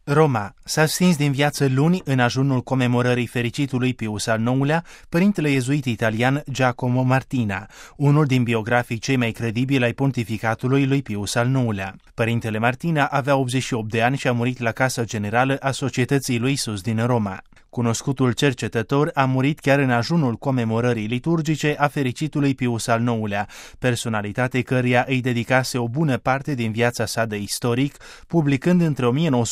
Roma s-a stins din viață luni în ajunul comemorării fericitului Pius al IX-lea, părintele iezuit italian Giacomo Martina, unul din biografii cei mai credibili ai pontificatului lui Pius al IX-lea. Părintele Martina avea 88 de ani și a murit la Casa Generală a Societății lui Isus din Roma. Cunoscutul cercetător a murit chiar în ajunul comemorării liturgice a fericitului Pius al IX-lea, personalitate căreia îi dedicase o bună parte din viața sa de istoric, publicând între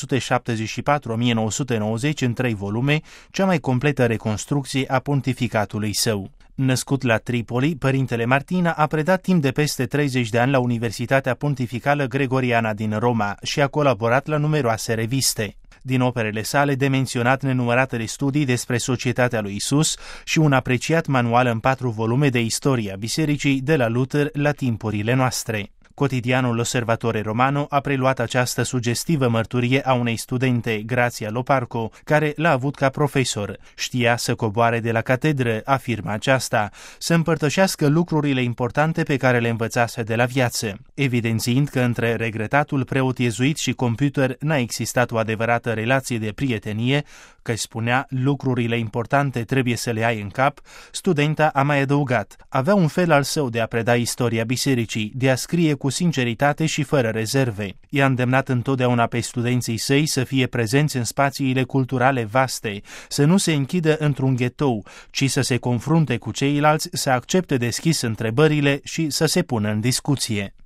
1974-1990 în 3 volume cea mai completă reconstrucție a pontificatului său. Născut la Tripoli, părintele Martina a predat timp de peste 30 de ani la Universitatea Pontificală Gregoriana din Roma și a colaborat la numeroase reviste. Din operele sale de menționat nenumăratele studii despre societatea lui Isus și un apreciat manual în 4 volume de istoria bisericii de la Luther la timpurile noastre. Cotidianul Osservatore Romano a preluat această sugestivă mărturie a unei studente, Grazia Loparco, care l-a avut ca profesor. Știa să coboare de la catedră, afirmă aceasta, să împărtășească lucrurile importante pe care le învățase de la viață, evidențiind că între regretatul preot iezuit și computer n-a existat o adevărată relație de prietenie, că spunea lucrurile importante trebuie să le ai în cap. Studenta a mai adăugat, avea un fel al său de a preda istoria bisericii, de a scrie cu sinceritate și fără rezerve. I-a îndemnat întotdeauna pe studenții săi să fie prezenți în spațiile culturale vaste, să nu se închidă într-un ghetou, ci să se confrunte cu ceilalți, să accepte deschis întrebările și să se pună în discuție.